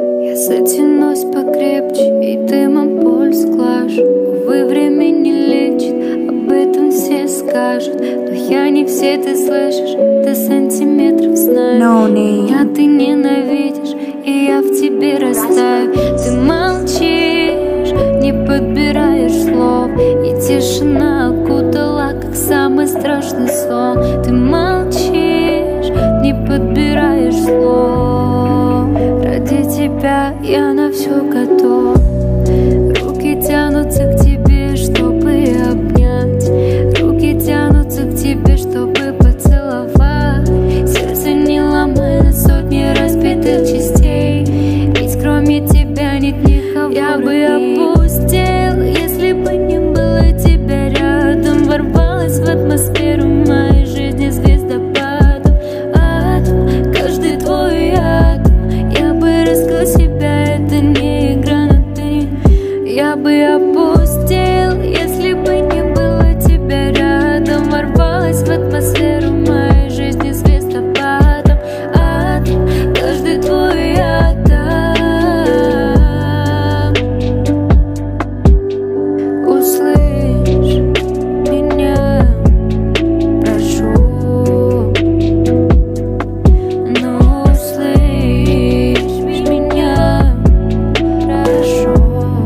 Я затянусь покрепче и дымом пульс глажу. Увы, время не лечит, об этом все скажут, но я не все, ты слышишь, до сантиметров знаю. Меня ты ненавидишь, и я в тебе растаю. Ты молчишь, не подбираешь слов, и тишина окутала, как самый страшный сон. Ты молчишь, не подбираешь слов. Ради тебя я на все готов. Руки тянутся к тебе, чтобы обнять. Руки тянутся к тебе, чтобы поцеловать. Сердце не ломай на сотни разбитых частей, ведь кроме тебя нет никого. Я бы опустел, если бы не было тебя рядом. Ворвалась в атмосферу моей жизни звездопадом. Атом, каждый твой атом. Я бы раскрыл себя, это не игра, но ты. Я бы опустел, если бы не было тебя рядом. Ворвалась в атмосферу моей жизни звездопадом. Атом, каждый твой атом. Услышь меня, прошу. Ну услышь меня, прошу.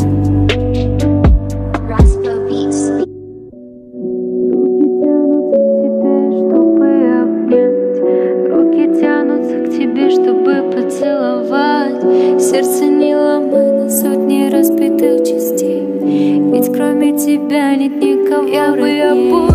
Руки тянутся к тебе, чтобы поцеловать. Сердце не ломай на сотни разбитых частей, ведь кроме тебя нет никого. Я бы